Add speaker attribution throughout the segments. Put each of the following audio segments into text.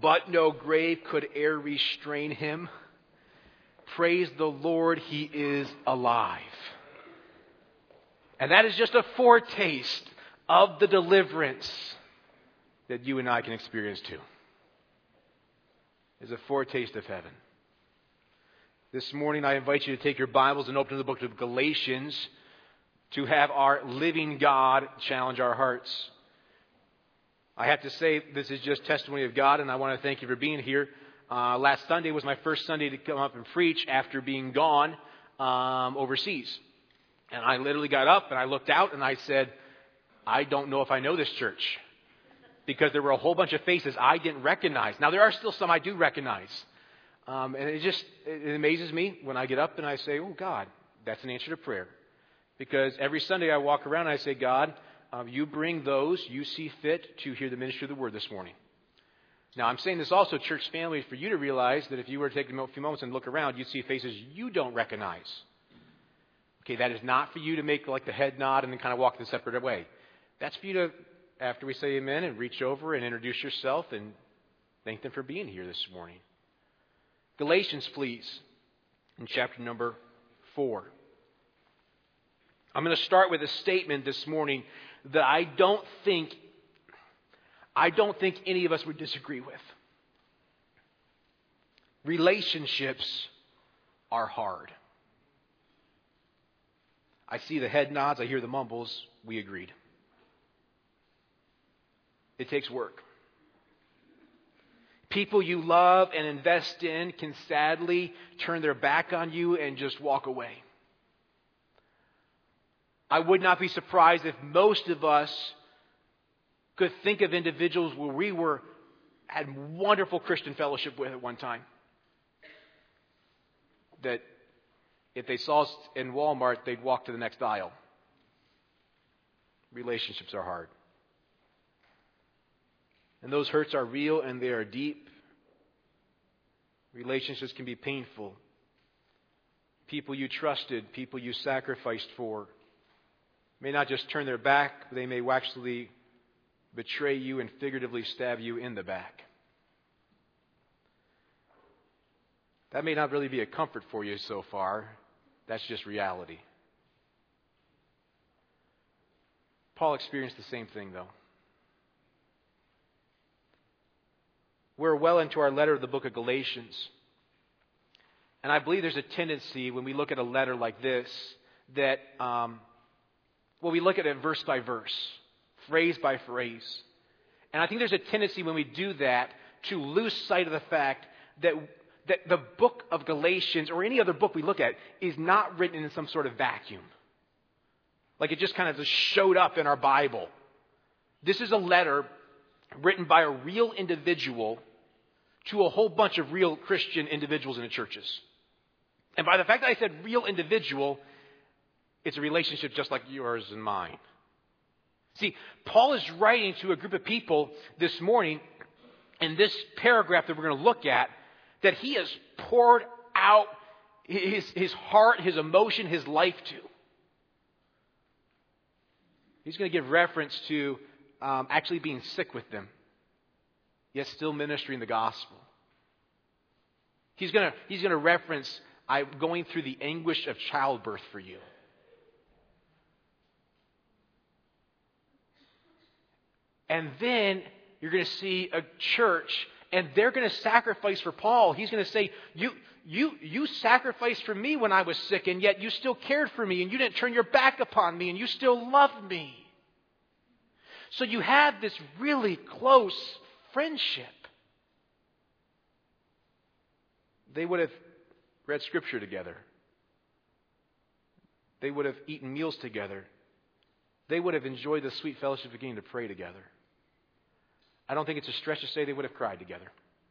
Speaker 1: but no grave could e'er restrain him. Praise the Lord, he is alive. And that is just a foretaste of the deliverance that you and I can experience too. It's a foretaste of heaven. This morning I invite you to take your Bibles and open to the book of Galatians to have our living God challenge our hearts. I have to say this is just testimony of God, and I want to thank you for being here. Last Sunday was my first Sunday to come up and preach after being gone overseas. And I literally got up and I looked out and I said, I don't know if I know this church. Because there were a whole bunch of faces I didn't recognize. Now, there are still some I do recognize. And it amazes me when I get up and I say, oh, God, that's an answer to prayer. Because every Sunday I walk around and I say, God, you bring those you see fit to hear the ministry of the word this morning. Now, I'm saying this also, church family, for you to realize that if you were to take a few moments and look around, you'd see faces you don't recognize. Okay, that is not for you to make like the head nod and then kind of walk the separate way. That's for you to, after we say amen, and reach over and introduce yourself and thank them for being here this morning. Galatians, please, in chapter number 4. I'm going to start with a statement this morning that I don't think any of us would disagree with. Relationships are hard. I see the head nods, I hear the mumbles, we agreed. It takes work. People you love and invest in can sadly turn their back on you and just walk away. I would not be surprised if most of us could think of individuals where we had wonderful Christian fellowship with at one time. That if they saw us in Walmart, they'd walk to the next aisle. Relationships are hard. And those hurts are real and they are deep. Relationships can be painful. People you trusted, people you sacrificed for, may not just turn their back, but they may actually betray you and figuratively stab you in the back. That may not really be a comfort for you so far. That's just reality. Paul experienced the same thing, though. We're well into our letter of the book of Galatians. And I believe there's a tendency when we look at a letter like this that, we look at it verse by verse, phrase by phrase. And I think there's a tendency when we do that to lose sight of the fact that the book of Galatians, or any other book we look at, is not written in some sort of vacuum. Like it just kind of just showed up in our Bible. This is a letter written by a real individual to a whole bunch of real Christian individuals in the churches. And by the fact that I said real individual, it's a relationship just like yours and mine. See, Paul is writing to a group of people this morning in this paragraph that we're going to look at, that he has poured out his heart, his emotion, his life to. He's going to give reference to actually being sick with them, yet still ministering the gospel. He's going to reference, I'm going through the anguish of childbirth for you. And then you're going to see a church, and they're going to sacrifice for Paul. He's going to say, you sacrificed for me when I was sick, and yet you still cared for me, and you didn't turn your back upon me, and you still loved me. So you have this really close friendship. They would have read Scripture together. They would have eaten meals together. They would have enjoyed the sweet fellowship of getting to pray together. I don't think it's a stretch to say they would have cried together.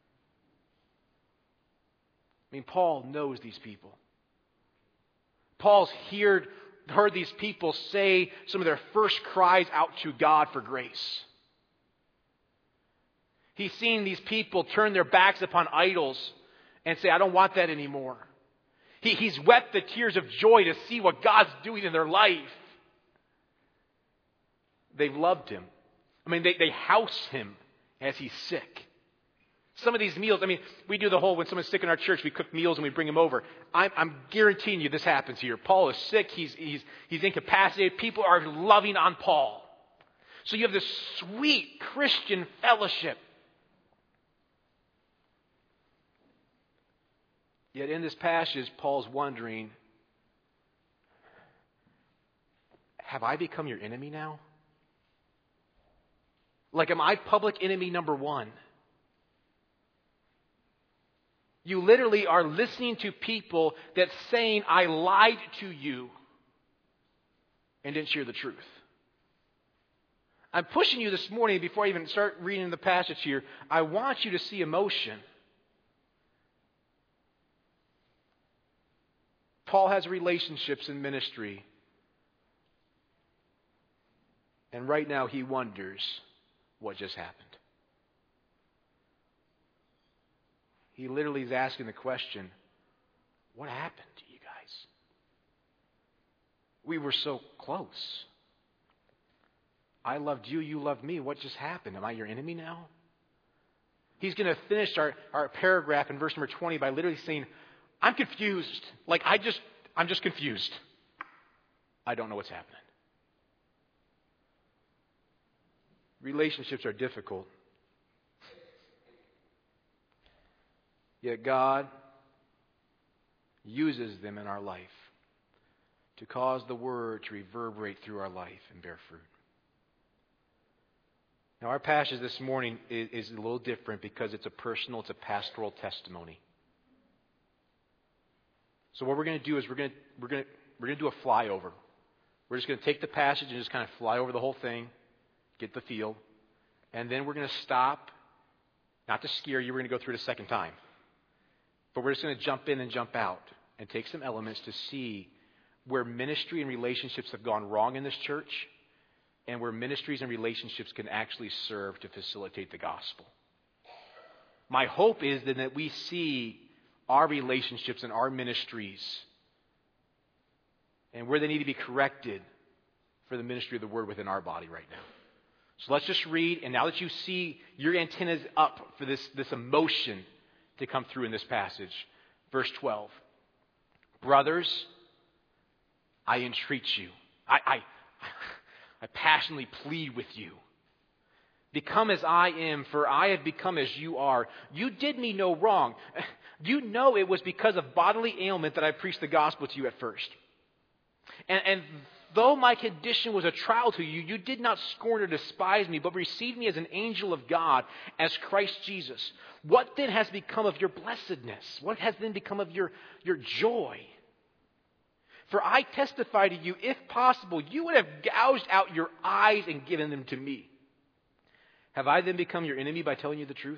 Speaker 1: I mean, Paul knows these people. Paul's heard these people say some of their first cries out to God for grace. He's seen these people turn their backs upon idols and say, I don't want that anymore. He's wept the tears of joy to see what God's doing in their life. They've loved him. I mean, they house him as he's sick. Some of these meals, we do the whole, when someone's sick in our church, we cook meals and we bring them over. I'm guaranteeing you this happens here. Paul is sick. He's incapacitated. People are loving on Paul. So you have this sweet Christian fellowship. Yet in this passage, Paul's wondering, have I become your enemy now? Like, am I public enemy number one? You literally are listening to people that's saying, I lied to you and didn't share the truth. I'm pushing you this morning, before I even start reading the passage here, I want you to see emotion. Paul has relationships in ministry. And right now he wonders what just happened. He literally is asking the question, what happened to you guys? We were so close. I loved you, you loved me. What just happened? Am I your enemy now? He's going to finish our paragraph in verse number 20 by literally saying, I'm confused. I'm just confused. I don't know what's happening. Relationships are difficult. Yet God uses them in our life to cause the word to reverberate through our life and bear fruit. Now, our passage this morning is a little different because it's a pastoral testimony. So what we're going to do is we're going to do a flyover. We're just going to take the passage and just kind of fly over the whole thing, get the feel, and then we're going to stop, not to scare you, we're going to go through it a second time. But we're just going to jump in and jump out and take some elements to see where ministry and relationships have gone wrong in this church and where ministries and relationships can actually serve to facilitate the gospel. My hope is then that we see our relationships and our ministries and where they need to be corrected for the ministry of the word within our body right now. So let's just read, and now that you see your antennas up for this emotion to come through in this passage, verse 12. Brothers, I entreat you. I passionately plead with you. Become as I am, for I have become as you are. You did me no wrong. You know it was because of bodily ailment that I preached the gospel to you at first. And though my condition was a trial to you, you did not scorn or despise me, but received me as an angel of God, as Christ Jesus. What then has become of your blessedness? What has then become of your joy? For I testify to you, if possible, you would have gouged out your eyes and given them to me. Have I then become your enemy by telling you the truth?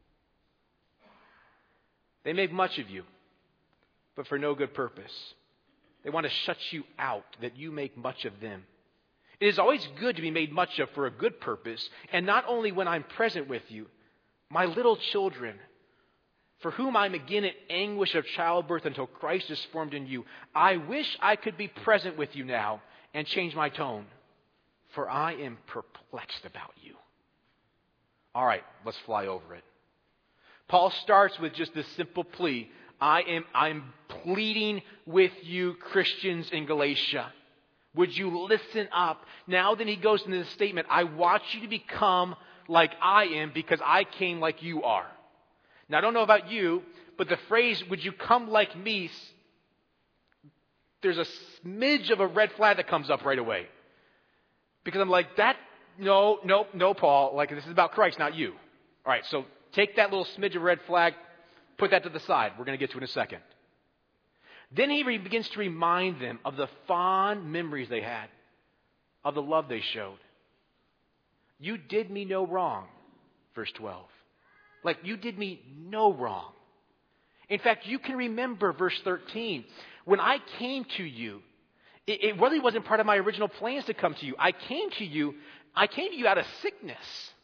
Speaker 1: They make much of you, but for no good purpose. They want to shut you out, that you make much of them. It is always good to be made much of for a good purpose, and not only when I'm present with you. My little children, for whom I'm again in anguish of childbirth until Christ is formed in you, I wish I could be present with you now and change my tone, for I am perplexed about you. All right, let's fly over it. Paul starts with just this simple plea. I'm pleading with you, Christians in Galatia. Would you listen up? Now then he goes into the statement, I want you to become like I am because I came like you are. Now I don't know about you, but the phrase, would you come like me, there's a smidge of a red flag that comes up right away. Because I'm like, no, Paul, like this is about Christ, not you. All right, so take that little smidge of red flag, put that to the side. We're going to get to it in a second. Then he begins to remind them of the fond memories they had, of the love they showed. You did me no wrong, verse 12. Like, you did me no wrong. In fact, you can remember verse 13. When I came to you, it really wasn't part of my original plans to come to you. I came to you out of sickness.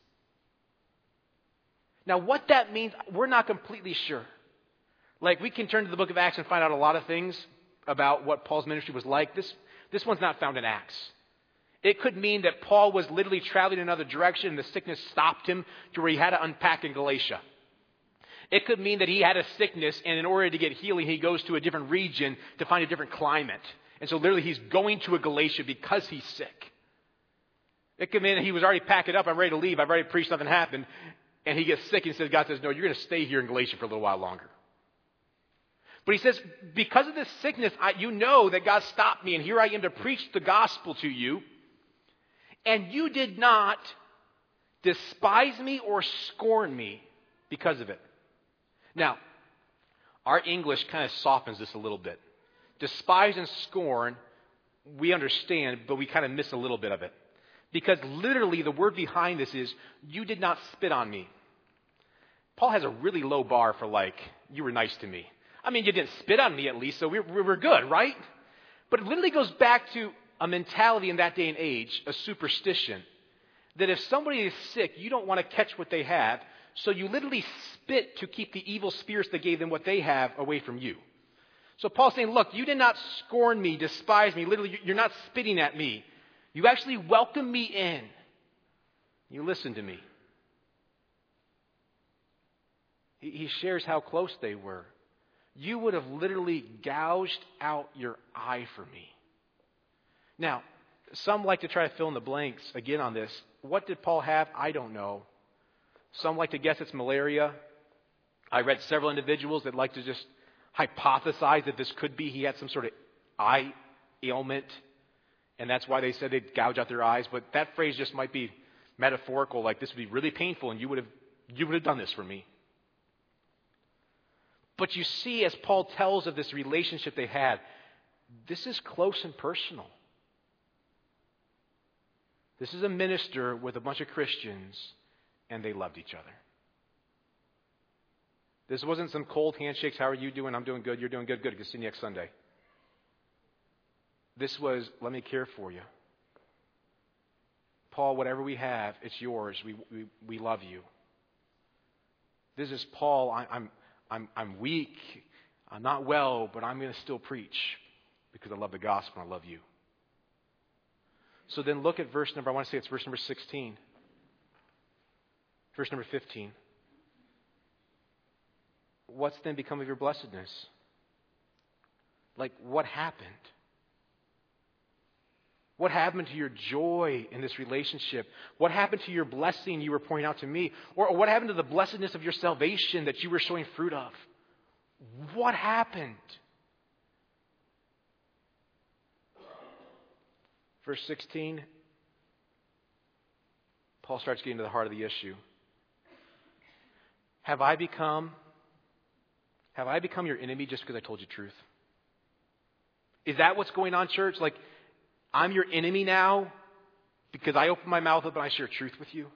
Speaker 1: Now, what that means, we're not completely sure. Like, we can turn to the book of Acts and find out a lot of things about what Paul's ministry was like. This one's not found in Acts. It could mean that Paul was literally traveling in another direction and the sickness stopped him to where he had to unpack in Galatia. It could mean that he had a sickness, and in order to get healing, he goes to a different region to find a different climate. And so literally he's going to a Galatia because he's sick. It could mean that he was already packing up, I'm ready to leave, I've already preached, nothing happened. And he gets sick and says, God says, no, you're going to stay here in Galatia for a little while longer. But he says, because of this sickness, you know that God stopped me, and here I am to preach the gospel to you. And you did not despise me or scorn me because of it. Now, our English kind of softens this a little bit. Despise and scorn, we understand, but we kind of miss a little bit of it. Because literally the word behind this is, you did not spit on me. Paul has a really low bar for you were nice to me. I mean, you didn't spit on me at least, so we're good, right? But it literally goes back to a mentality in that day and age, a superstition, that if somebody is sick, you don't want to catch what they have, so you literally spit to keep the evil spirits that gave them what they have away from you. So Paul's saying, look, you did not scorn me, despise me. Literally, you're not spitting at me. You actually welcomed me in. You listened to me. He shares how close they were. You would have literally gouged out your eye for me. Now, some like to try to fill in the blanks again on this. What did Paul have? I don't know. Some like to guess it's malaria. I read several individuals that like to just hypothesize that this could be he had some sort of eye ailment, and that's why they said they'd gouge out their eyes. But that phrase just might be metaphorical, like this would be really painful, and you would have done this for me. But you see, as Paul tells of this relationship they had, this is close and personal. This is a minister with a bunch of Christians, and they loved each other. This wasn't some cold handshakes. How are you doing? I'm doing good. You're doing good. Good. Good. See you next Sunday. This was, let me care for you. Paul, whatever we have, it's yours. We love you. This is Paul. I'm weak. I'm not well, but I'm going to still preach because I love the gospel and I love you. So then look at verse number 16. Verse number 15. What's then become of your blessedness? What happened? What happened to your joy in this relationship? What happened to your blessing you were pointing out to me? Or what happened to the blessedness of your salvation that you were showing fruit of? What happened? Verse 16, Paul starts getting to the heart of the issue. Have I become your enemy just because I told you truth? Is that what's going on, church? I'm your enemy now because I open my mouth up and I share truth with you?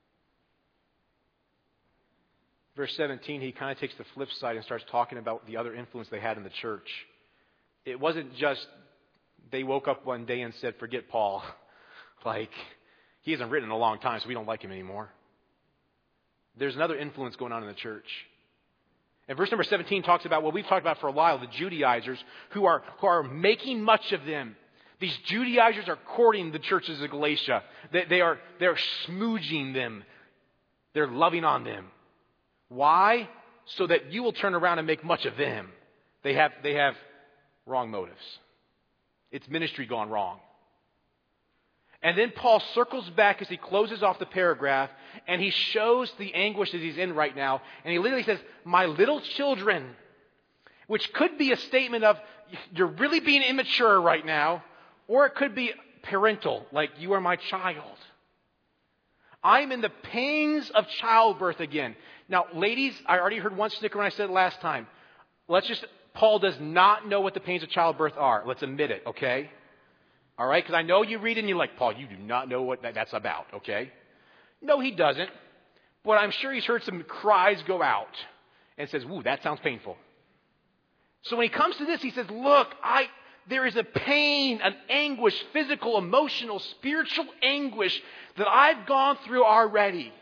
Speaker 1: Verse 17, he kind of takes the flip side and starts talking about the other influence they had in the church. It wasn't just they woke up one day and said, forget Paul. He hasn't written in a long time, so we don't like him anymore. There's another influence going on in the church. And verse number 17 talks about what we've talked about for a while, the Judaizers who are making much of them. These Judaizers are courting the churches of Galatia. They're smooging them. They're loving on them. Why? So that you will turn around and make much of them. They have wrong motives. It's ministry gone wrong. And then Paul circles back as he closes off the paragraph, and he shows the anguish that he's in right now. And he literally says, my little children, which could be a statement of, you're really being immature right now, or it could be parental, like you are my child. I'm in the pains of childbirth again. Now, ladies, I already heard one snicker when I said it last time. Paul does not know what the pains of childbirth are. Let's admit it, okay? All right? Because I know you read it and you're like, Paul, you do not know what that's about, okay? No, he doesn't. But I'm sure he's heard some cries go out and says, woo, that sounds painful. So when he comes to this, he says, look, there is a pain, an anguish, physical, emotional, spiritual anguish that I've gone through already.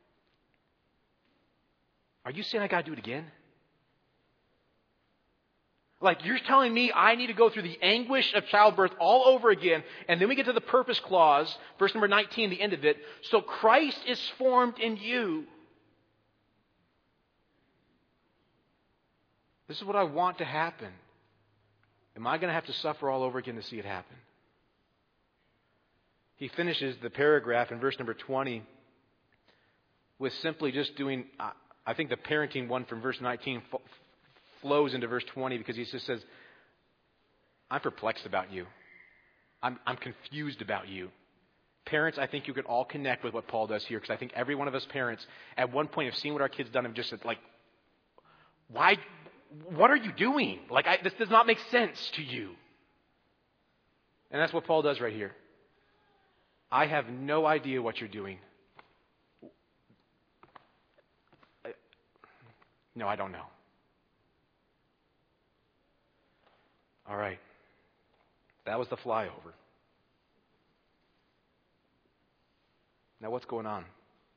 Speaker 1: Are you saying I got to do it again? You're telling me I need to go through the anguish of childbirth all over again, and then we get to the purpose clause, verse number 19, the end of it. So Christ is formed in you. This is what I want to happen. Am I going to have to suffer all over again to see it happen? He finishes the paragraph in verse number 20 with simply just doing, I think the parenting one from verse 19 flows into verse 20 because he just says, I'm perplexed about you. I'm confused about you. Parents, I think you can all connect with what Paul does here because I think every one of us parents at one point have seen what our kids done and just said, like, why? What are you doing? Like, this does not make sense to you. And that's what Paul does right here. I have no idea what you're doing. No, I don't know. All right. That was the flyover. Now what's going on?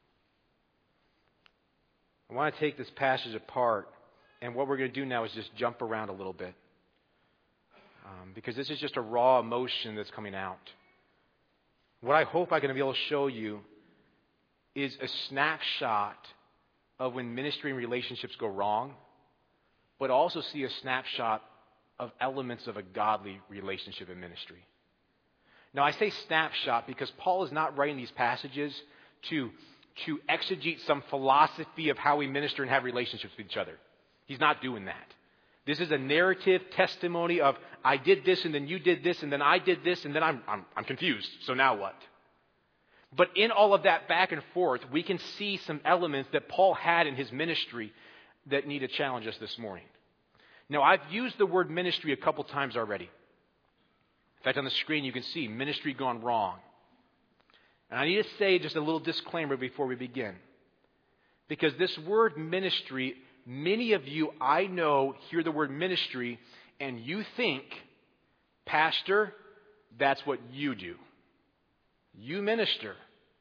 Speaker 1: I want to take this passage apart, and what we're going to do now is just jump around a little bit. Because this is just a raw emotion that's coming out. What I hope I'm going to be able to show you is a snapshot of when ministry and relationships go wrong, but also see a snapshot of elements of a godly relationship in ministry. Now, I say snapshot because Paul is not writing these passages to exegete some philosophy of how we minister and have relationships with each other. He's not doing that. This is a narrative testimony of, I did this, and then you did this, and then I did this, and then I'm confused. So now what? But in all of that back and forth, we can see some elements that Paul had in his ministry that need to challenge us this morning. Now, I've used the word ministry a couple times already. In fact, on the screen you can see ministry gone wrong. And I need to say just a little disclaimer before we begin. Because this word ministry, many of you I know hear the word ministry and you think, Pastor, that's what you do. You minister.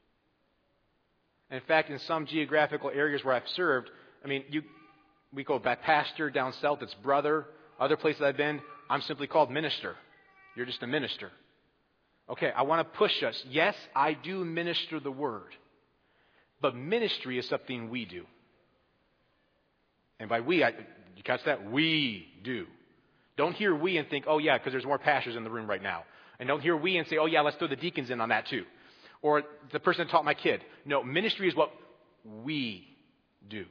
Speaker 1: In fact, in some geographical areas where I've served, we go back pastor, down south it's brother. Other places I've been, I'm simply called minister. You're just a minister. Okay, I want to push us. Yes, I do minister the word. But ministry is something we do. And by we, you catch that? We do. Don't hear we and think, oh yeah, because there's more pastors in the room right now. And don't hear we and say, oh yeah, let's throw the deacons in on that too. Or the person that taught my kid. No, ministry is what we do.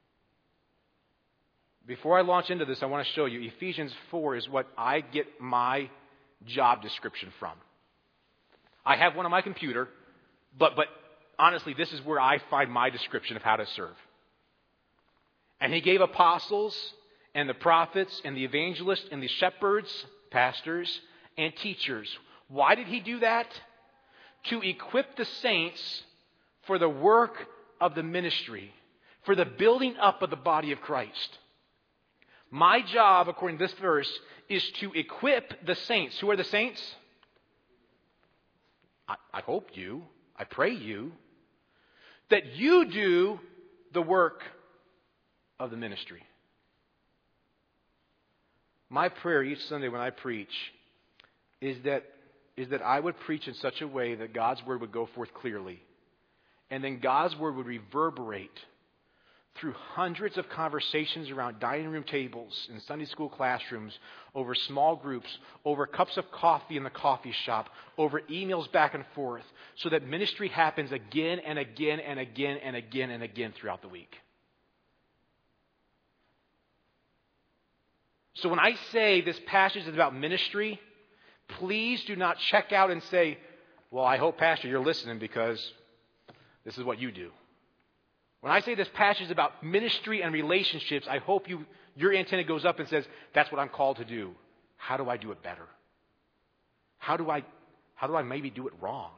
Speaker 1: Before I launch into this, I want to show you Ephesians 4 is what I get my job description from. I have one on my computer, but honestly, this is where I find my description of how to serve. And he gave apostles and the prophets and the evangelists and the shepherds, pastors, and teachers. Why did he do that? To equip the saints for the work of the ministry, for the building up of the body of Christ. My job, according to this verse, is to equip the saints. Who are the saints? I hope you, I pray you, that you do the work of the ministry. My prayer each Sunday when I preach is that I would preach in such a way that God's word would go forth clearly. And then God's word would reverberate through hundreds of conversations around dining room tables, in Sunday school classrooms, over small groups, over cups of coffee in the coffee shop, over emails back and forth, so that ministry happens again and again and again and again and again throughout the week. So when I say this passage is about ministry, please do not check out and say, well, I hope, Pastor, you're listening because this is what you do. When I say this passage is about ministry and relationships, I hope your antenna goes up and says, that's what I'm called to do. How do I do it better? How do I maybe do it wrong?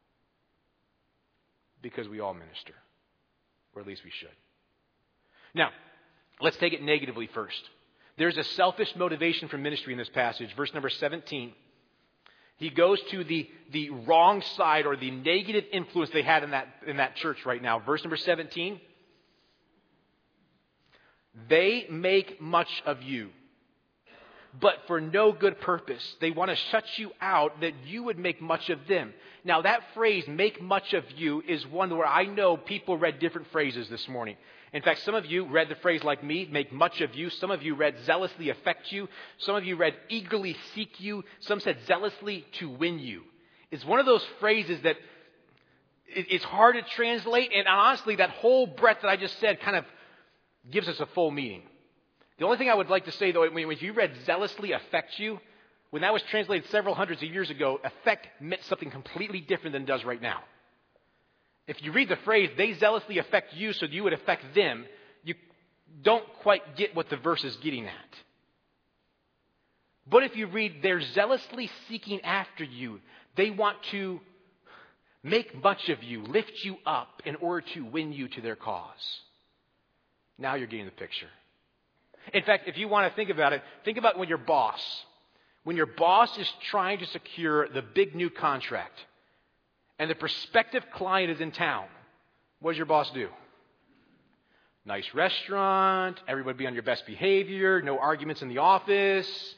Speaker 1: Because we all minister. Or at least we should. Now, let's take it negatively first. There's a selfish motivation for ministry in this passage. Verse number 17. He goes to the wrong side or the negative influence they had in that church right now. Verse number 17. They make much of you. but for no good purpose. They want to shut you out that you would make much of them. Now that phrase, make much of you, is one where I know people read different phrases this morning. In fact, some of you read the phrase like me, make much of you. Some of you read zealously affect you. Some of you read eagerly seek you. Some said zealously to win you. It's one of those phrases that it's hard to translate, and honestly, that whole breadth that I just said kind of gives us a full meaning. The only thing I would like to say, though, if you read zealously affect you, when that was translated several hundreds of years ago, affect meant something completely different than it does right now. If you read the phrase, they zealously affect you so you would affect them, you don't quite get what the verse is getting at. But if you read, they're zealously seeking after you, they want to make much of you, lift you up in order to win you to their cause. Now you're getting the picture. In fact, if you want to think about it, think about when your boss is trying to secure the big new contract and the prospective client is in town. What does your boss do? Nice restaurant, everybody be on your best behavior, no arguments in the office.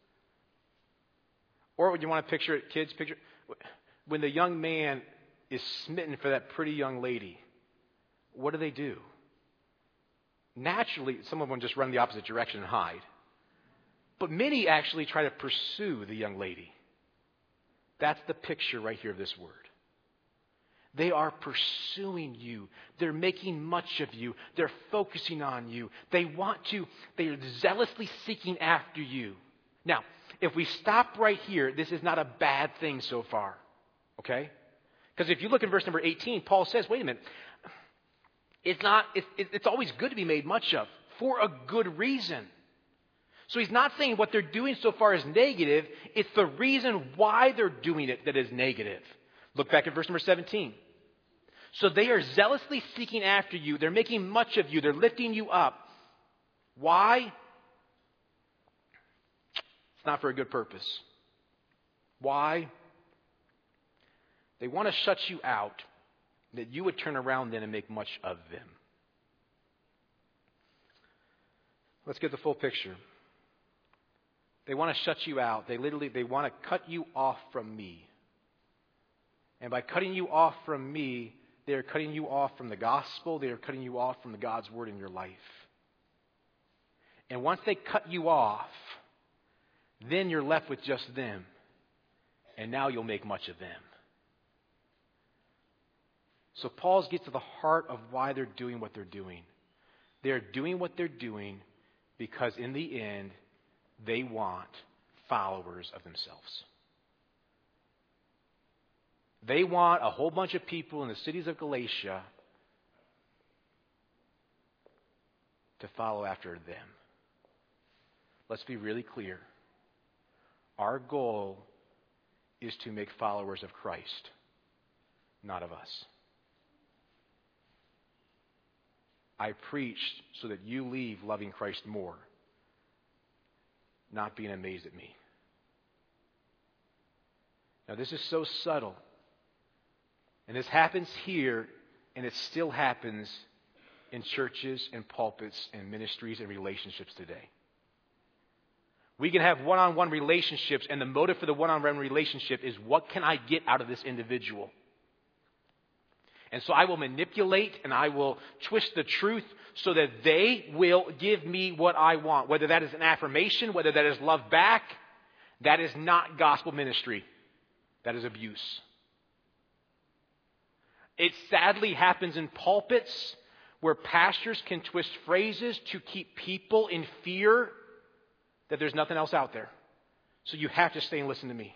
Speaker 1: Or when you want to picture it, kids, picture when the young man is smitten for that pretty young lady, what do? Naturally, some of them just run the opposite direction and hide. But many actually try to pursue the young lady. That's the picture right here of this word. They are pursuing you. They're making much of you. They're focusing on you. They are zealously seeking after you. Now, if we stop right here, this is not a bad thing so far. Okay? Because if you look in verse number 18, Paul says, wait a minute, it's always good to be made much of for a good reason. So he's not saying what they're doing so far is negative. It's the reason why they're doing it that is negative. Look back at verse number 17. So they are zealously seeking after you. They're making much of you. They're lifting you up. Why? It's not for a good purpose. Why? They want to shut you out, that you would turn around then and make much of them. Let's get the full picture. They want to shut you out. They want to cut you off from me. And by cutting you off from me, they are cutting you off from the gospel. They are cutting you off from God's word in your life. And once they cut you off, then you're left with just them. And now you'll make much of them. So Paul gets to the heart of why they're doing what they're doing. They're doing what they're doing because in the end, they want followers of themselves. They want a whole bunch of people in the cities of Galatia to follow after them. Let's be really clear. Our goal is to make followers of Christ, not of us. I preached so that you leave loving Christ more, not being amazed at me. Now, this is so subtle. And this happens here, and it still happens in churches and pulpits and ministries and relationships today. We can have one-on-one relationships, and the motive for the one-on-one relationship is, what can I get out of this individual? And so I will manipulate and I will twist the truth so that they will give me what I want. Whether that is an affirmation, whether that is love back, that is not gospel ministry. That is abuse. It sadly happens in pulpits where pastors can twist phrases to keep people in fear that there's nothing else out there. So you have to stay and listen to me.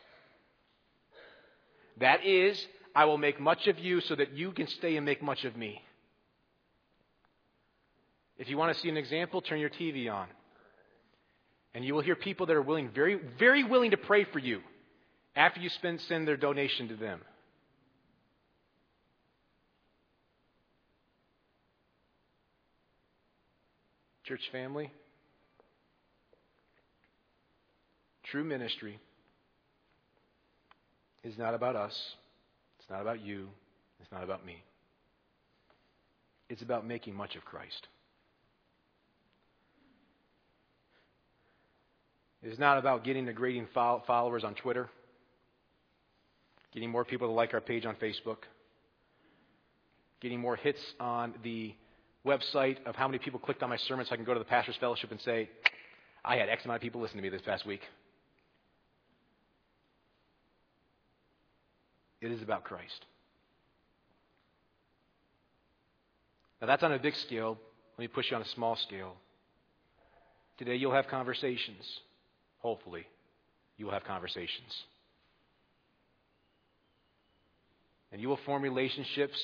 Speaker 1: That is, I will make much of you so that you can stay and make much of me. If you want to see an example, turn your TV on. And you will hear people that are willing, very, very willing to pray for you after you send their donation to them. Church family, true ministry is not about us. It's not about you. It's not about me. It's about making much of Christ. It is not about getting the grading followers on Twitter, getting more people to like our page on Facebook, getting more hits on the website of how many people clicked on my sermon so I can go to the Pastor's Fellowship and say, I had X amount of people listen to me this past week. It is about Christ. Now that's on a big scale. Let me push you on a small scale. Today you'll have conversations. Hopefully, you will have conversations. And you will form relationships.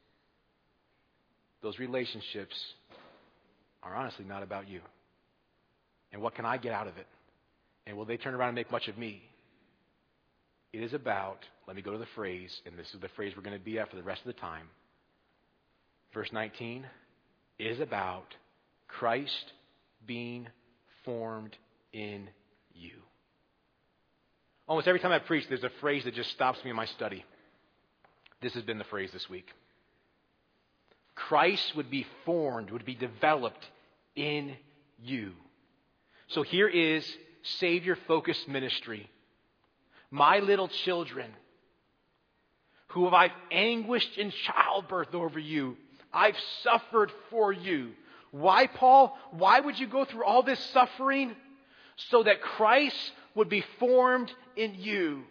Speaker 1: Those relationships are honestly not about you. And what can I get out of it? And will they turn around and make much of me? It is about, let me go to the phrase, and this is the phrase we're going to be at for the rest of the time. Verse 19, it is about Christ being formed in you. Almost every time I preach, there's a phrase that just stops me in my study. This has been the phrase this week. Christ would be formed, would be developed in you. So here is Savior-focused ministry. My little children, who have I've anguished in childbirth over you, I've suffered for you. Why, Paul? Why would you go through all this suffering? So that Christ would be formed in you.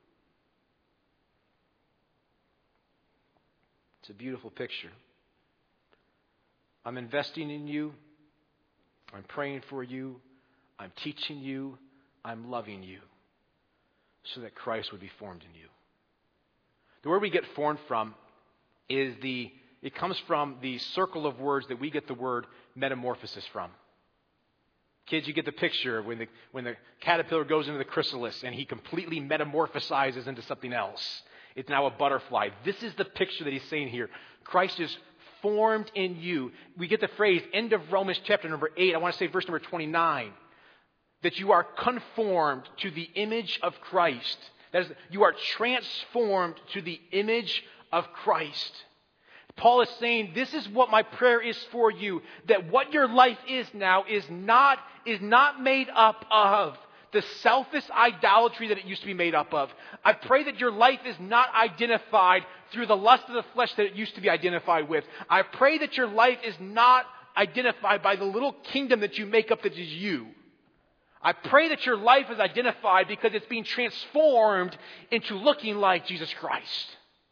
Speaker 1: It's a beautiful picture. I'm investing in you. I'm praying for you. I'm teaching you. I'm loving you. So that Christ would be formed in you. The word we get formed from is it comes from the circle of words that we get the word metamorphosis from. Kids, you get the picture when the caterpillar goes into the chrysalis and he completely metamorphosizes into something else. It's now a butterfly. This is the picture that he's saying here. Christ is formed in you. We get the phrase, end of Romans chapter number 8. I want to say verse number 29. That you are conformed to the image of Christ. That is, you are transformed to the image of Christ. Paul is saying, this is what my prayer is for you. That what your life is now is not made up of the selfish idolatry that it used to be made up of. I pray that your life is not identified through the lust of the flesh that it used to be identified with. I pray that your life is not identified by the little kingdom that you make up that is you. I pray that your life is identified because it's being transformed into looking like Jesus Christ.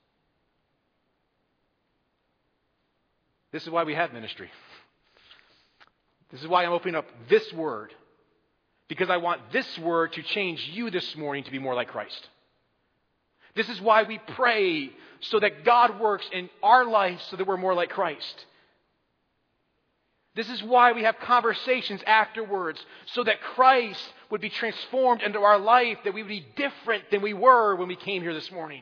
Speaker 1: This is why we have ministry. This is why I'm opening up this word. Because I want this word to change you this morning to be more like Christ. This is why we pray so that God works in our life so that we're more like Christ. This is why we have conversations afterwards so that Christ would be transformed into our life, that we would be different than we were when we came here this morning.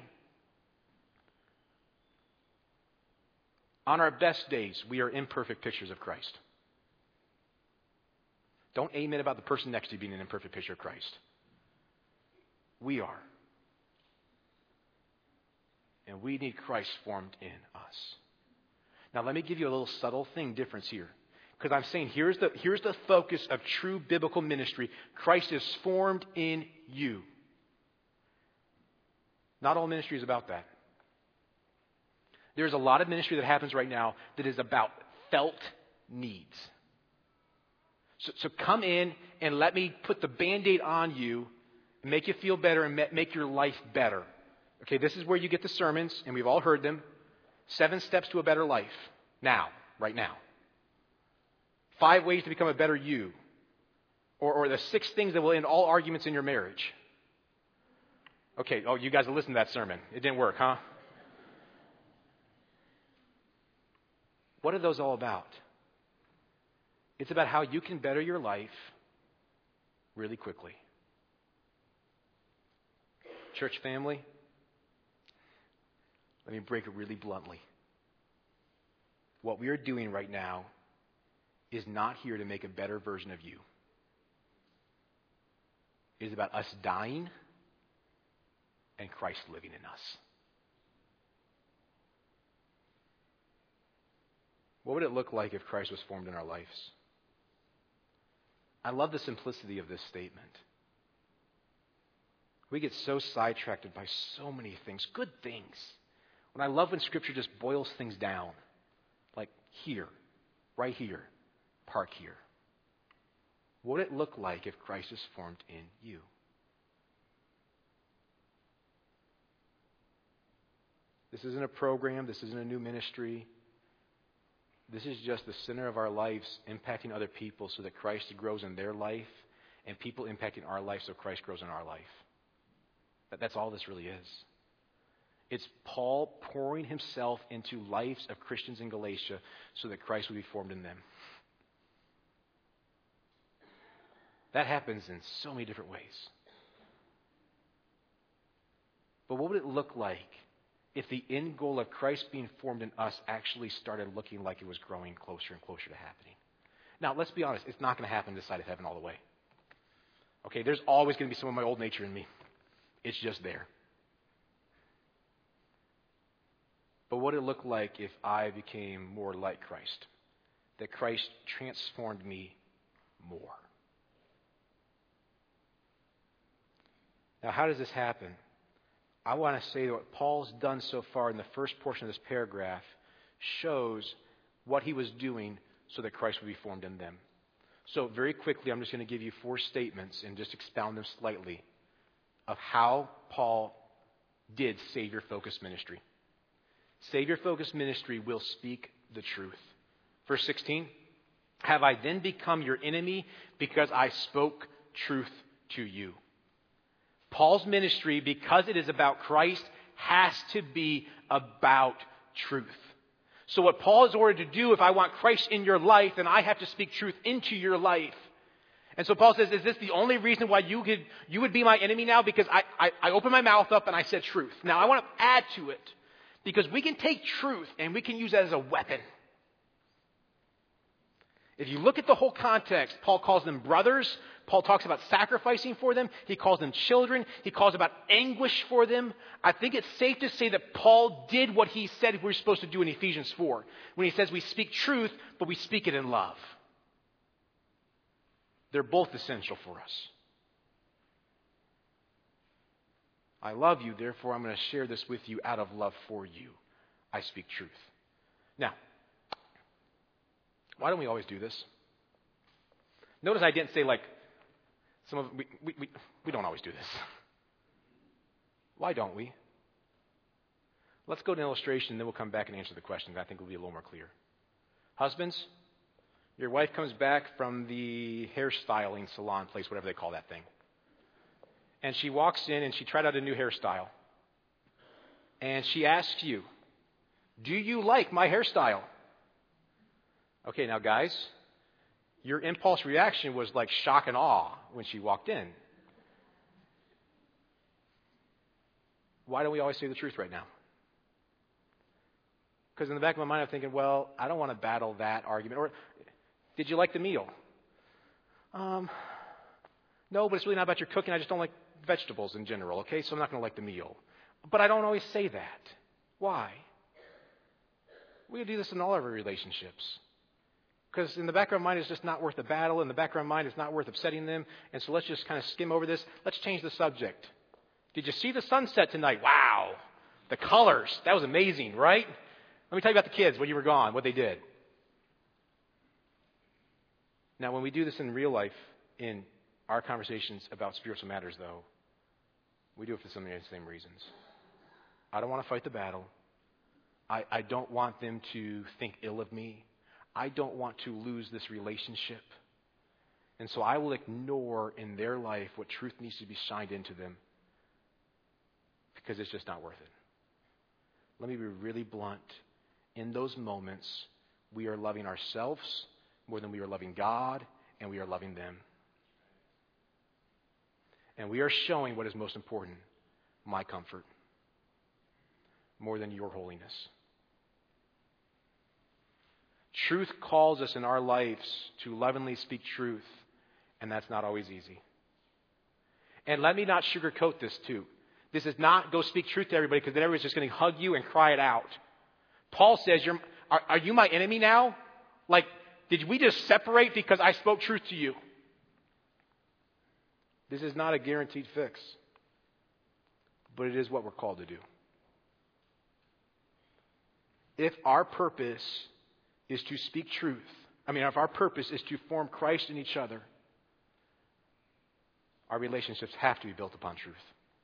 Speaker 1: On our best days, we are imperfect pictures of Christ. Don't amen about the person next to you being an imperfect picture of Christ. We are. And we need Christ formed in us. Now let me give you a little subtle difference here. Because I'm saying here's the focus of true biblical ministry. Christ is formed in you. Not all ministry is about that. There's a lot of ministry that happens right now that is about felt needs. So come in and let me put the Band-Aid on you and make you feel better and make your life better. Okay, this is where you get the sermons, and we've all heard them. 7 steps to a better life. Now, right now. 5 ways to become a better you. Or the 6 things that will end all arguments in your marriage. Okay, you guys have listened to that sermon. It didn't work, huh? What are those all about? It's about how you can better your life really quickly. Church family, let me break it really bluntly. What we are doing right now is not here to make a better version of you. It is about us dying and Christ living in us. What would it look like if Christ was formed in our lives? I love the simplicity of this statement. We get so sidetracked by so many things, good things. I love when Scripture just boils things down. Like here, right here, park here. What would it look like if Christ is formed in you? This isn't a program. This isn't a new ministry. This is just the center of our lives impacting other people so that Christ grows in their life and people impacting our life so Christ grows in our life. That's all this really is. It's Paul pouring himself into lives of Christians in Galatia so that Christ would be formed in them. That happens in so many different ways. But what would it look like if the end goal of Christ being formed in us actually started looking like it was growing closer and closer to happening? Now, let's be honest. It's not going to happen this side of heaven all the way. Okay, there's always going to be some of my old nature in me. It's just there. But what would it look like if I became more like Christ? That Christ transformed me more. Now, how does this happen? I want to say that what Paul's done so far in the first portion of this paragraph shows what he was doing so that Christ would be formed in them. So very quickly, I'm just going to give you 4 statements and just expound them slightly of how Paul did Savior-focused ministry. Savior-focused ministry will speak the truth. Verse 16, have I then become your enemy because I spoke truth to you? Paul's ministry, because it is about Christ, has to be about truth. So what Paul is ordered to do, if I want Christ in your life, then I have to speak truth into your life. And so Paul says, is this the only reason why you would be my enemy now? Because I opened my mouth up and I said truth. Now I want to add to it. Because we can take truth and we can use that as a weapon. If you look at the whole context, Paul calls them brothers. Paul talks about sacrificing for them. He calls them children. He calls about anguish for them. I think it's safe to say that Paul did what he said we were supposed to do in Ephesians 4. When he says we speak truth, but we speak it in love. They're both essential for us. I love you, therefore I'm going to share this with you out of love for you. I speak truth. Now, why don't we always do this? Notice I didn't say like, we don't always do this. Why don't we? Let's go to an illustration, then we'll come back and answer the question. I think it'll be a little more clear. Husbands, your wife comes back from the hairstyling salon place, whatever they call that thing. And she walks in and she tried out a new hairstyle. And she asks you, do you like my hairstyle? Okay, now guys, your impulse reaction was like shock and awe when she walked in. Why don't we always say the truth right now? Because in the back of my mind I'm thinking, well, I don't want to battle that argument. Or, did you like the meal? No, but it's really not about your cooking. I just don't like vegetables in general, okay? So I'm not going to like the meal. But I don't always say that. Why? We do this in all of our relationships. Because in the back of our mind, it's just not worth the battle. In the back of our mind, it's not worth upsetting them. And so let's just kind of skim over this. Let's change the subject. Did you see the sunset tonight? Wow. The colors. That was amazing, right? Let me tell you about the kids when you were gone, what they did. Now, when we do this in real life, in our conversations about spiritual matters, though, we do it for some of the same reasons. I don't want to fight the battle. I don't want them to think ill of me. I don't want to lose this relationship. And so I will ignore in their life what truth needs to be shined into them because it's just not worth it. Let me be really blunt. In those moments, we are loving ourselves more than we are loving God, and we are loving them. And we are showing what is most important, my comfort, more than your holiness. Truth calls us in our lives to lovingly speak truth, and that's not always easy. And let me not sugarcoat this too. This is not go speak truth to everybody because then everybody's just going to hug you and cry it out. Paul says, are you my enemy now? Like, did we just separate because I spoke truth to you? This is not a guaranteed fix, but it is what we're called to do. If our purpose is to speak truth, if our purpose is to form Christ in each other, our relationships have to be built upon truth.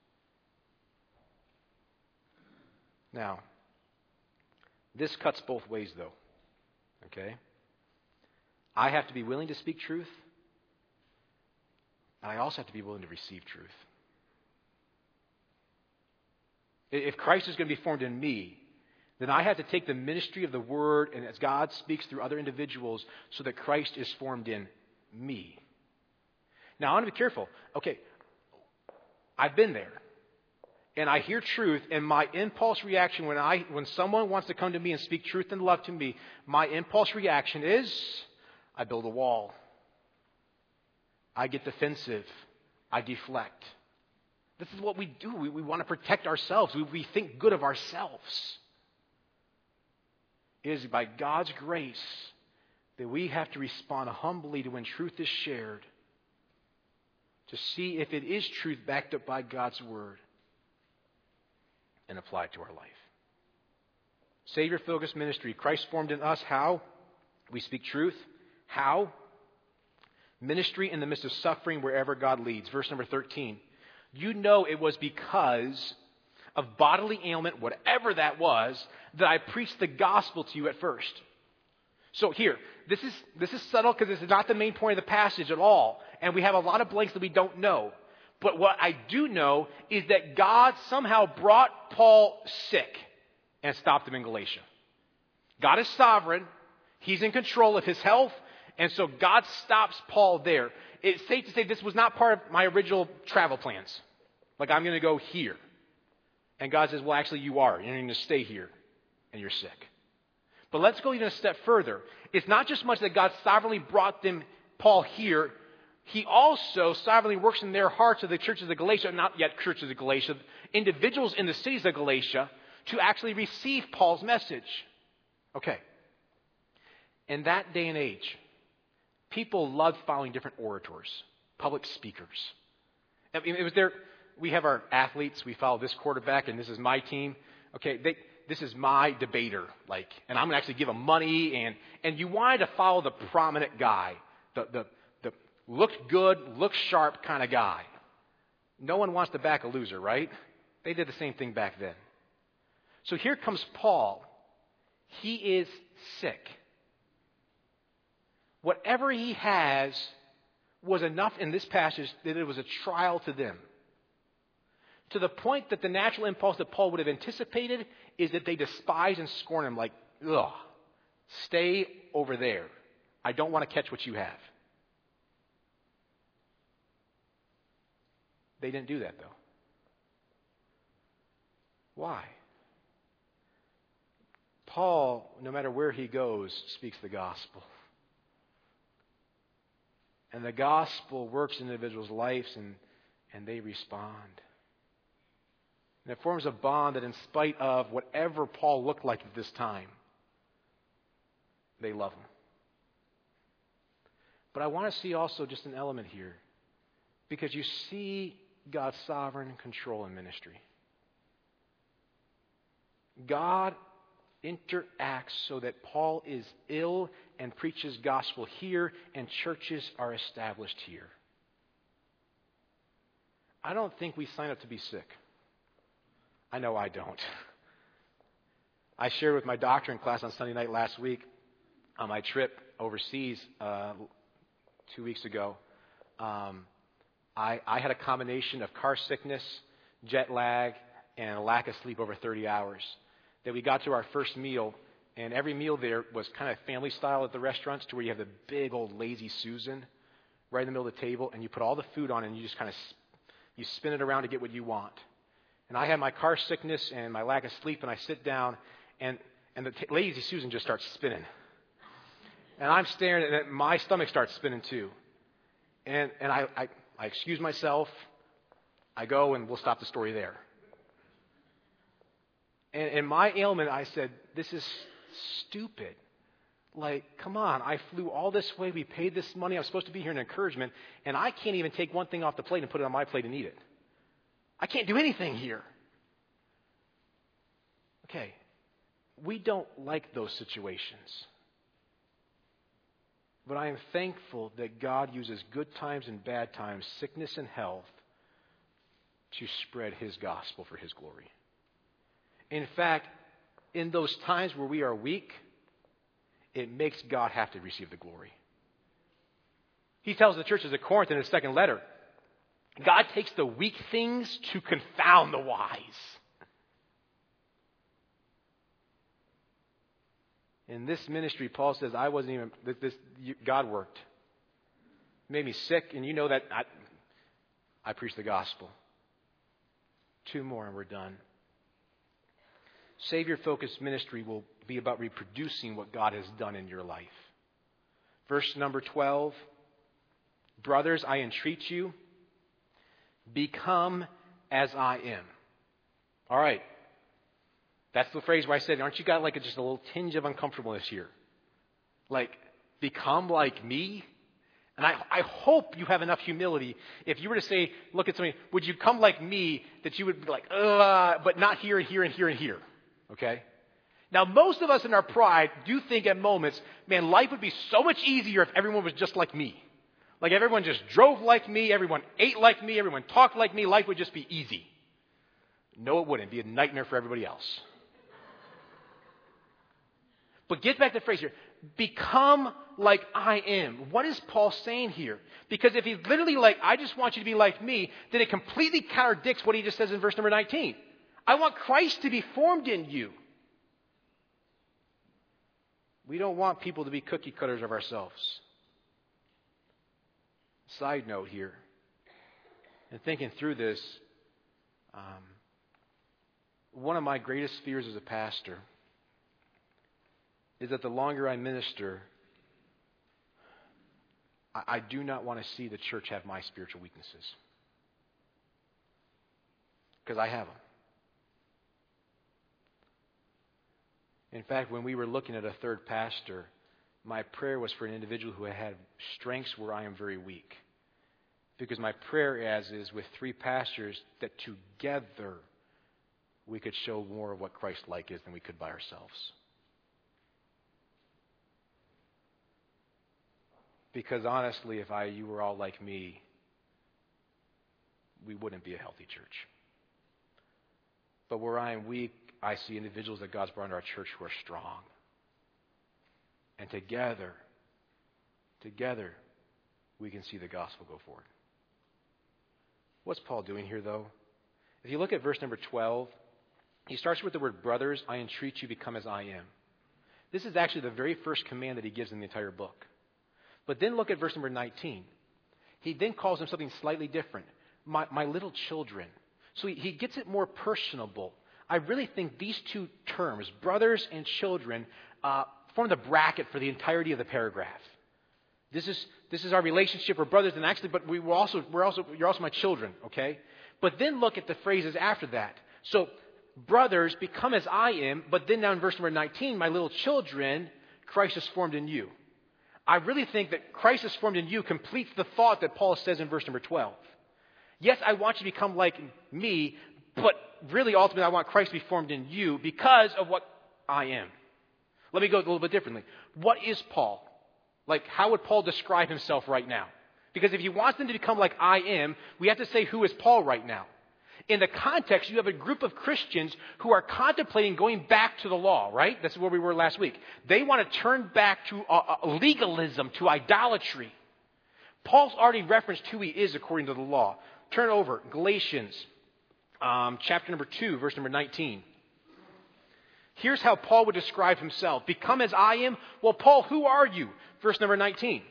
Speaker 1: Now, this cuts both ways, though. Okay? I have to be willing to speak truth, and I also have to be willing to receive truth. If Christ is going to be formed in me, then I have to take the ministry of the Word and as God speaks through other individuals so that Christ is formed in me. Now, I want to be careful. Okay, I've been there. And I hear truth, and my impulse reaction when someone wants to come to me and speak truth and love to me, my impulse reaction is I build a wall. I get defensive. I deflect. This is what we do. We want to protect ourselves. We think good of ourselves. It is by God's grace that we have to respond humbly to when truth is shared, to see if it is truth backed up by God's Word, and apply it to our life. Savior-focused ministry. Christ formed in us. How? We speak truth. How? Ministry in the midst of suffering wherever God leads. Verse number 13. You know it was because of bodily ailment, whatever that was, that I preached the gospel to you at first. So here, this is subtle because this is not the main point of the passage at all. And we have a lot of blanks that we don't know. But what I do know is that God somehow brought Paul sick and stopped him in Galatia. God is sovereign. He's in control of his health. And so God stops Paul there. It's safe to say this was not part of my original travel plans. Like, I'm going to go here. And God says, well, actually, you are. You're going to stay here. And you're sick. But let's go even a step further. It's not just much that God sovereignly brought Paul here. He also sovereignly works in their hearts of the churches of Galatia, not yet churches of Galatia, individuals in the cities of Galatia, to actually receive Paul's message. Okay. In that day and age, people loved following different orators, public speakers. It was there. We have our athletes. We follow this quarterback, and this is my team. Okay, this is my debater, and I'm going to actually give them money. And you wanted to follow the prominent guy, the looked good, looked sharp kind of guy. No one wants to back a loser, right? They did the same thing back then. So here comes Paul. He is sick. Whatever he has was enough in this passage that it was a trial to them. To the point that the natural impulse that Paul would have anticipated is that they despise and scorn him like, ugh, stay over there. I don't want to catch what you have. They didn't do that, though. Why? Paul, no matter where he goes, speaks the gospel. And the gospel works in individuals' lives, and they respond. And it forms a bond that in spite of whatever Paul looked like at this time, they love him. But I want to see also just an element here, because you see God's sovereign control in ministry. God interacts so that Paul is ill and preaches gospel here, and churches are established here. I don't think we sign up to be sick. I know I don't. I shared with my doctrine class on Sunday night last week on my trip overseas 2 weeks ago. I had a combination of car sickness, jet lag, and a lack of sleep over 30 hours. That we got to our first meal, and every meal there was kind of family style at the restaurants, to where you have the big old lazy Susan right in the middle of the table, and you put all the food on, and you just kind of you spin it around to get what you want. And I had my car sickness and my lack of sleep, and I sit down, and the lazy Susan just starts spinning. And I'm staring, and my stomach starts spinning too. And I excuse myself. I go, and we'll stop the story there. And in my ailment, I said, this is stupid. Like, come on, I flew all this way, we paid this money, I was supposed to be here in encouragement, and I can't even take one thing off the plate and put it on my plate and eat it. I can't do anything here. Okay, we don't like those situations. But I am thankful that God uses good times and bad times, sickness and health, to spread His gospel for His glory. In fact, in those times where we are weak, it makes God have to receive the glory. He tells the churches at Corinth in his second letter, God takes the weak things to confound the wise. In this ministry, Paul says, God worked. It made me sick, and you know that I preach the gospel. 2 more and we're done. Savior-focused ministry will be about reproducing what God has done in your life. Verse number 12, brothers, I entreat you, become as I am. All right. That's the phrase where I said, aren't you got like just a little tinge of uncomfortableness here? Like, become like me? And I hope you have enough humility. If you were to say, look at somebody, would you come like me, that you would be like, but not here and here and here and here. Okay? Now, most of us in our pride do think at moments, man, life would be so much easier if everyone was just like me. Like everyone just drove like me, everyone ate like me, everyone talked like me, life would just be easy. No, it wouldn't. It'd be a nightmare for everybody else. But get back to the phrase here. Become like I am. What is Paul saying here? Because if he's literally like, I just want you to be like me, then it completely contradicts what he just says in verse number 19. I want Christ to be formed in you. We don't want people to be cookie cutters of ourselves. Side note here. And thinking through this, one of my greatest fears as a pastor is that the longer I minister, I do not want to see the church have my spiritual weaknesses. Because I have them. In fact, when we were looking at a third pastor, my prayer was for an individual who had strengths where I am very weak. Because my prayer is with 3 pastors that together we could show more of what Christ-like is than we could by ourselves. Because honestly, if you were all like me, we wouldn't be a healthy church. But where I am weak, I see individuals that God's brought into our church who are strong. And together, we can see the gospel go forward. What's Paul doing here, though? If you look at verse number 12, he starts with the word, brothers, I entreat you, become as I am. This is actually the very first command that he gives in the entire book. But then look at verse number 19. He then calls them something slightly different. My little children. So he gets it more personable. I really think these 2 terms, brothers and children, form the bracket for the entirety of the paragraph. This is our relationship. We're brothers, and actually, but you're also my children, okay? But then look at the phrases after that. So, brothers, become as I am. But then now in verse number 19, my little children, Christ is formed in you. I really think that Christ is formed in you completes the thought that Paul says in verse number 12. Yes, I want you to become like me, but really ultimately I want Christ to be formed in you because of what I am. Let me go a little bit differently. What is Paul? Like, how would Paul describe himself right now? Because if he wants them to become like I am, we have to say, who is Paul right now? In the context, you have a group of Christians who are contemplating going back to the law, right? That's where we were last week. They want to turn back to legalism, to idolatry. Paul's already referenced who he is according to the law. Turn over, Galatians chapter number 2, verse number 19. Here's how Paul would describe himself. Become as I am. Well, Paul, who are you? Verse number 19.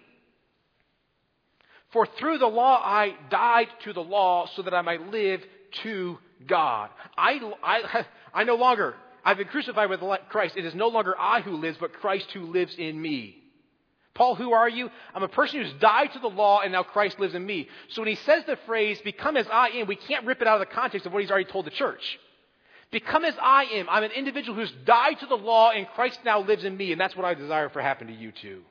Speaker 1: For through the law I died to the law so that I might live to God. I no longer, I've been crucified with Christ. It is no longer I who lives, but Christ who lives in me. Paul, who are you? I'm a person who's died to the law and now Christ lives in me. So when he says the phrase, become as I am, we can't rip it out of the context of what he's already told the church. Become as I am. I'm an individual who's died to the law and Christ now lives in me, and that's what I desire for happen to you too.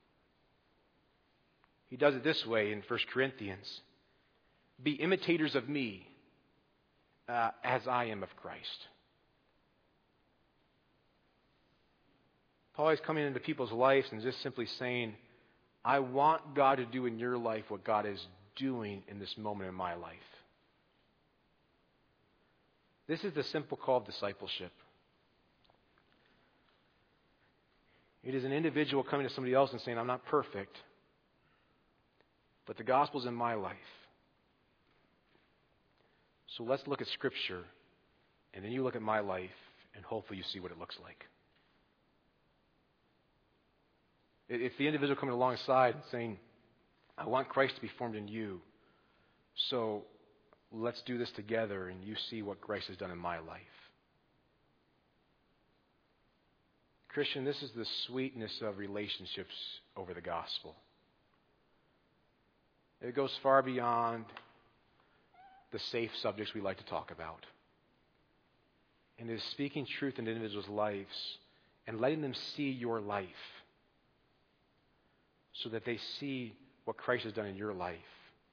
Speaker 1: He does it this way in 1 Corinthians. Be imitators of me as I am of Christ. Paul is coming into people's lives and just simply saying, I want God to do in your life what God is doing in this moment in my life. This is the simple call of discipleship. It is an individual coming to somebody else and saying, I'm not perfect, but the gospel's in my life. So let's look at Scripture, and then you look at my life, and hopefully you see what it looks like. It's the individual coming alongside and saying, I want Christ to be formed in you, so let's do this together, and you see what Christ has done in my life. Christian, this is the sweetness of relationships over the gospel. It goes far beyond the safe subjects we like to talk about. And it is speaking truth into individuals' lives and letting them see your life so that they see what Christ has done in your life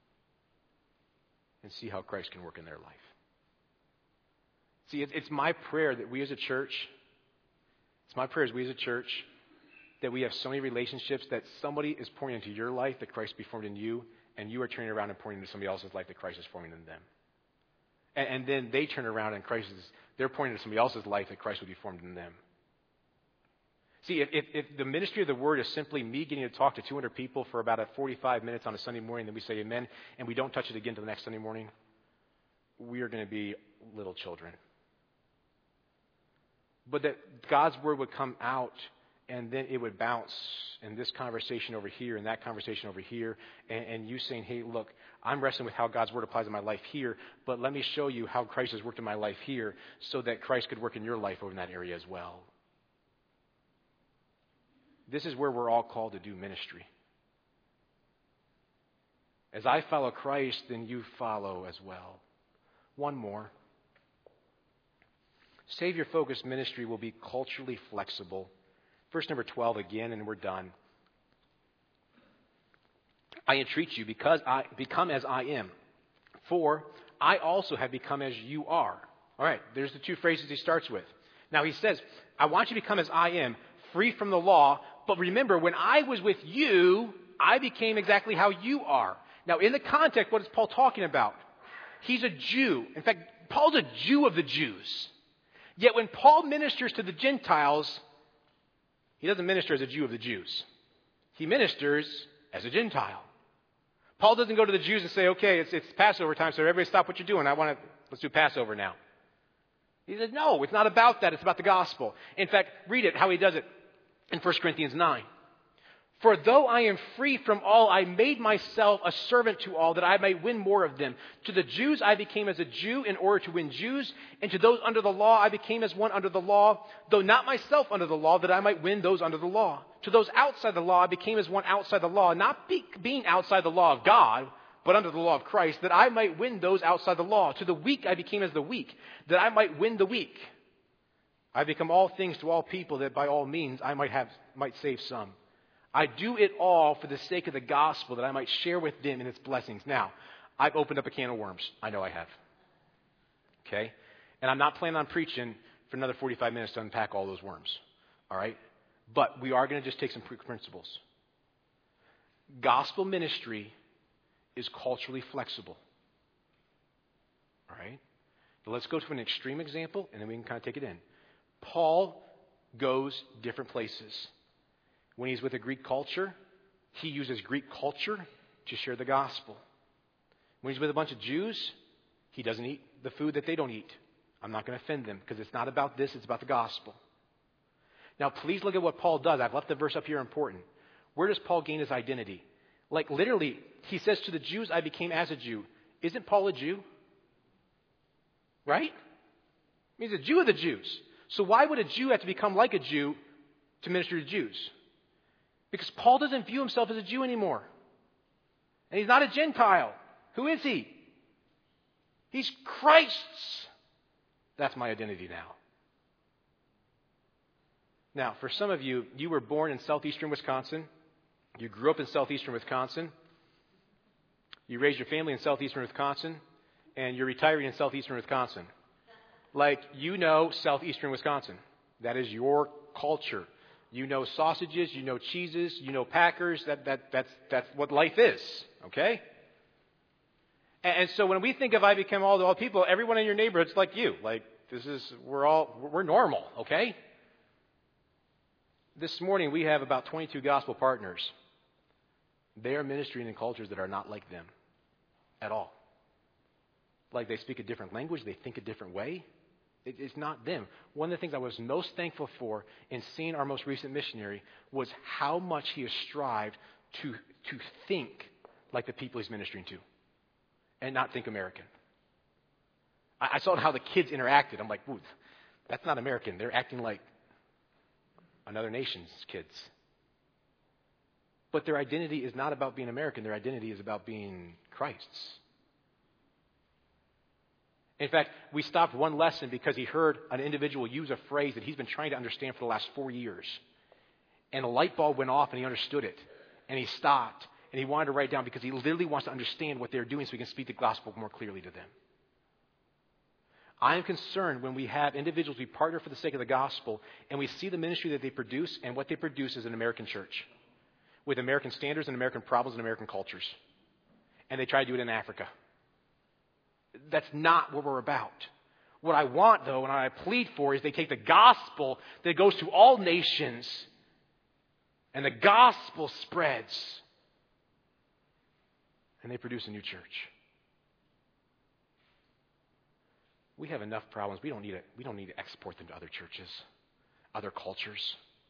Speaker 1: and see how Christ can work in their life. See, it's my prayer that we as a church, that we have so many relationships that somebody is pouring into your life that Christ be formed in you, and you are turning around and pointing to somebody else's life that Christ is forming in them. And then they turn around and they're pointing to somebody else's life that Christ would be formed in them. See, if the ministry of the word is simply me getting to talk to 200 people for about 45 minutes on a Sunday morning, then we say amen, and we don't touch it again until the next Sunday morning, we are going to be little children. But that God's word would come out, and then it would bounce in this conversation over here and that conversation over here, and you saying, hey, look, I'm wrestling with how God's word applies in my life here, but let me show you how Christ has worked in my life here so that Christ could work in your life over in that area as well. This is where we're all called to do ministry. As I follow Christ, then you follow as well. One more. Savior-focused ministry will be culturally flexible. Verse number 12 again, and we're done. I entreat you, because I become as I am, for I also have become as you are. All right, there's the two phrases he starts with. Now he says, I want you to become as I am, free from the law, but remember, when I was with you, I became exactly how you are. Now, in the context, what is Paul talking about? He's a Jew. In fact, Paul's a Jew of the Jews. Yet when Paul ministers to the Gentiles, he doesn't minister as a Jew of the Jews. He ministers as a Gentile. Paul doesn't go to the Jews and say, okay, it's Passover time, so everybody stop what you're doing. Let's do Passover now. He said, no, it's not about that. It's about the gospel. In fact, read it, how he does it in 1 Corinthians 9. For though I am free from all, I made myself a servant to all, that I might win more of them. To the Jews I became as a Jew in order to win Jews, and to those under the law I became as one under the law, though not myself under the law, that I might win those under the law. To those outside the law I became as one outside the law, not being outside the law of God, but under the law of Christ, that I might win those outside the law. To the weak I became as the weak, that I might win the weak. I become all things to all people, that by all means I might save some. I do it all for the sake of the gospel, that I might share with them in its blessings. Now, I've opened up a can of worms. I know I have. Okay? And I'm not planning on preaching for another 45 minutes to unpack all those worms. All right? But we are going to just take some principles. Gospel ministry is culturally flexible. All right? But let's go to an extreme example, and then we can kind of take it in. Paul goes different places. When he's with a Greek culture, he uses Greek culture to share the gospel. When he's with a bunch of Jews, he doesn't eat the food that they don't eat. I'm not going to offend them because it's not about this, it's about the gospel. Now, please look at what Paul does. I've left the verse up here important. Where does Paul gain his identity? Like literally, he says to the Jews, I became as a Jew. Isn't Paul a Jew? Right? He's a Jew of the Jews. So why would a Jew have to become like a Jew to minister to Jews? Because Paul doesn't view himself as a Jew anymore. And he's not a Gentile. Who is he? He's Christ's. That's my identity now. Now, for some of you, you were born in southeastern Wisconsin. You grew up in southeastern Wisconsin. You raised your family in southeastern Wisconsin. And you're retiring in southeastern Wisconsin. Like, you know southeastern Wisconsin. That is your culture. You know sausages, you know cheeses, you know Packers. That's what life is, okay? And so when we think of I become all to all people, everyone in your neighborhood's like you. Like, we're normal, okay? This morning we have about 22 gospel partners. They are ministering in cultures that are not like them at all. Like, they speak a different language, they think a different way. It's not them. One of the things I was most thankful for in seeing our most recent missionary was how much he has strived to think like the people he's ministering to and not think American. I saw how the kids interacted. I'm like, ooh, that's not American. They're acting like another nation's kids. But their identity is not about being American. Their identity is about being Christ's. In fact, we stopped one lesson because he heard an individual use a phrase that he's been trying to understand for the last 4 years. And a light bulb went off and he understood it. And he stopped and he wanted to write it down because he literally wants to understand what they're doing so he can speak the gospel more clearly to them. I am concerned when we have individuals we partner for the sake of the gospel and we see the ministry that they produce, and what they produce is an American church with American standards and American problems and American cultures. And they try to do it in Africa. That's not what we're about. What I want, though, and what I plead for, is they take the gospel that goes to all nations, and the gospel spreads, and they produce a new church. We have enough problems. We don't need to export them to other churches, other cultures.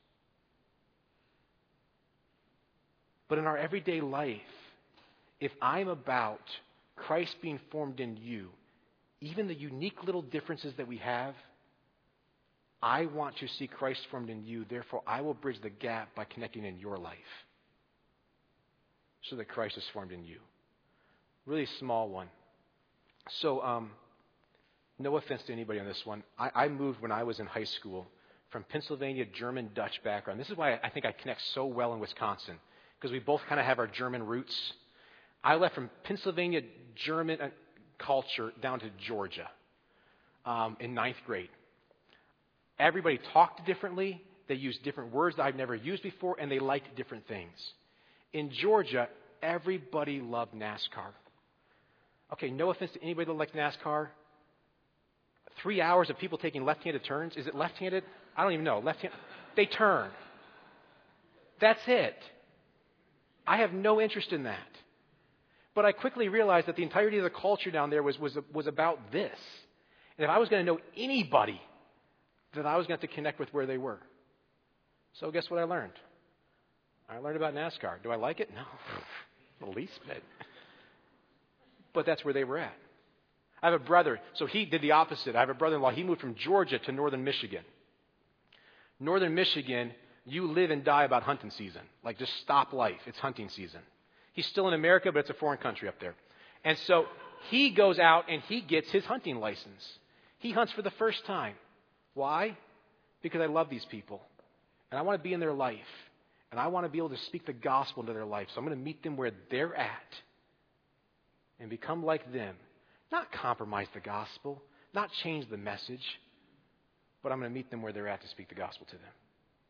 Speaker 1: But in our everyday life, if I'm about Christ being formed in you, even the unique little differences that we have, I want to see Christ formed in you. Therefore, I will bridge the gap by connecting in your life so that Christ is formed in you. Really small one. So, no offense to anybody on this one. I moved when I was in high school from Pennsylvania German Dutch background. This is why I think I connect so well in Wisconsin, because we both kind of have our German roots. I left from Pennsylvania German culture down to Georgia in 9th grade. Everybody talked differently. They used different words that I've never used before, and they liked different things. In Georgia, everybody loved NASCAR. Okay, no offense to anybody that likes NASCAR. 3 hours of people taking left-handed turns. Is it left-handed? I don't even know. Left-handed. They turn. That's it. I have no interest in that. But I quickly realized that the entirety of the culture down there was about this. And if I was going to know anybody, then I was going to have to connect with where they were. So guess what I learned? I learned about NASCAR. Do I like it? No. The least bit. But that's where they were at. I have a brother, so he did the opposite. I have a brother-in-law. He moved from Georgia to northern Michigan. Northern Michigan, you live and die about hunting season. Like, just stop life. It's hunting season. He's still in America, but it's a foreign country up there. And so he goes out and he gets his hunting license. He hunts for the first time. Why? Because I love these people. And I want to be in their life. And I want to be able to speak the gospel into their life. So I'm going to meet them where they're at and become like them. Not compromise the gospel, not change the message, but I'm going to meet them where they're at to speak the gospel to them.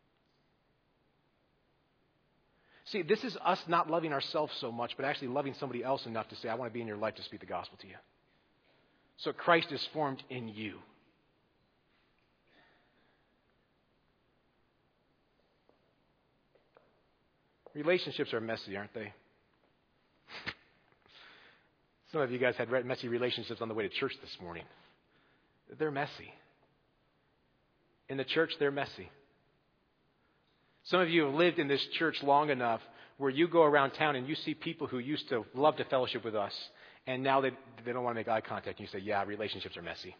Speaker 1: See, this is us not loving ourselves so much, but actually loving somebody else enough to say, I want to be in your life to speak the gospel to you. So Christ is formed in you. Relationships are messy, aren't they? Some of you guys had messy relationships on the way to church this morning. They're messy. In the church, they're messy. Some of you have lived in this church long enough where you go around town and you see people who used to love to fellowship with us, and now they don't want to make eye contact. And you say, yeah, relationships are messy.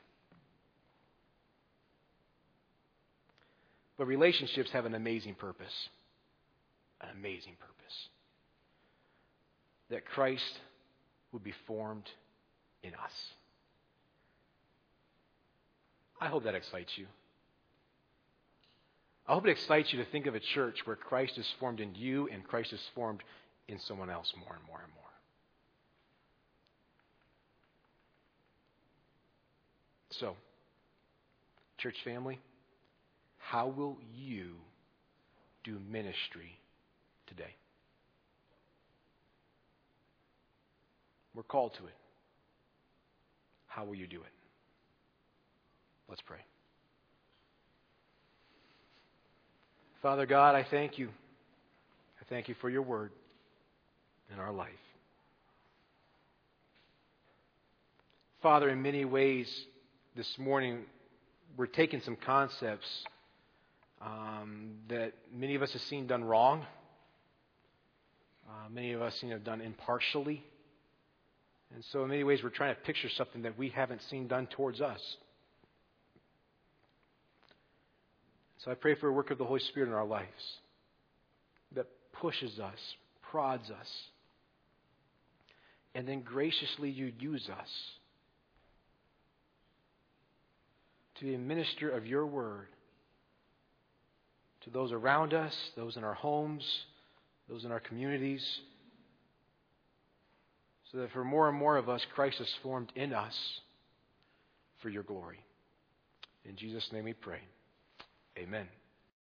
Speaker 1: But relationships have an amazing purpose. An amazing purpose. That Christ would be formed in us. I hope that excites you. I hope it excites you to think of a church where Christ is formed in you and Christ is formed in someone else more and more and more. So, church family, how will you do ministry today? We're called to it. How will you do it? Let's pray. Father God, I thank you. I thank you for your word in our life. Father, in many ways, this morning, we're taking some concepts that many of us have seen done wrong. Many of us have seen it done impartially. And so in many ways, we're trying to picture something that we haven't seen done towards us. So I pray for a work of the Holy Spirit in our lives that pushes us, prods us, and then graciously you use us to be a minister of your word to those around us, those in our homes, those in our communities, so that for more and more of us, Christ is formed in us for your glory. In Jesus' name we pray. Amen.